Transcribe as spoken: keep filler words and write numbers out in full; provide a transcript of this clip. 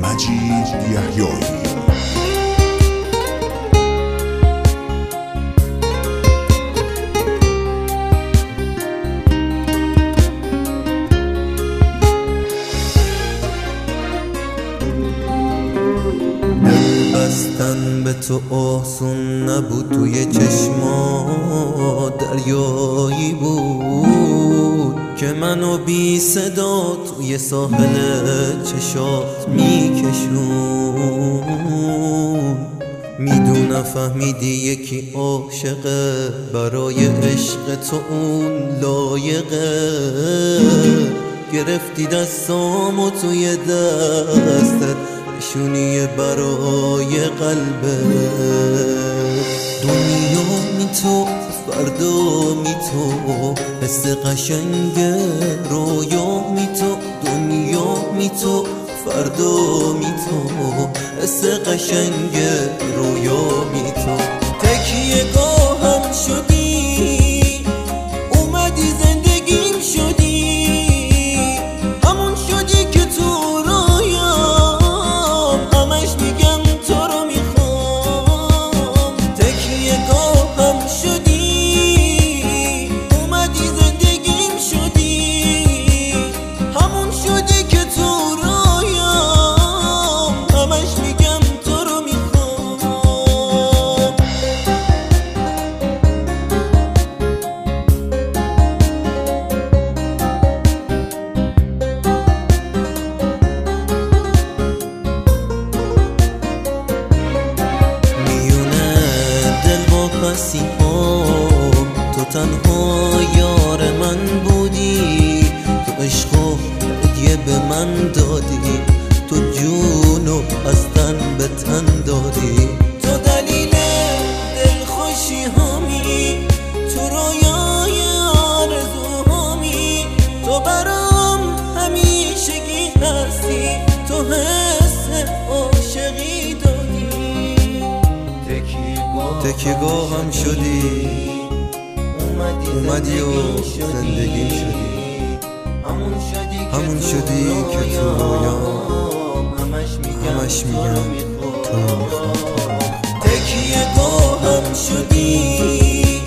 مجید یحیایی. بستن به تو آسون نبود، توی چشما دریایی بود که منو بی صدا توی ساحل چشات میکشون. میدونم فهمیدی یکی عاشقه، برای عشق تو اون لایقه. گرفتی دستامو توی دستت، نشونی برای قلبه. دنیا می تو فردا می تو، حس قشنگ رویا می تو. دنیا می تو فردا می تو، حس قشنگ رویا می تو. تکیه گاهم شدی، اومدی زندگیم شدی، همون شدی که تو رویام همش میگم تو رو میخوام. تکیه گاهم شدی، اومدی زندگیم شدی، همون شدی که تو رویام همش میگم تو رو میخوام. میونه دل با پسی ها تو تنها یار من بودی. تو عشق و هدیه به من دادی، تو جونو از تن به تن دادی. تو دلیل دل خوشی هامی، تو رویای آرزوهامی. تو برام همیشگی هستی، تو حس عاشقی دادی. تکیه گاهم شدی، اومدی و زندگیم شدی، همون شدی که تو رویام همش میگم تو رو میخوام. تکیه گاهم شدی،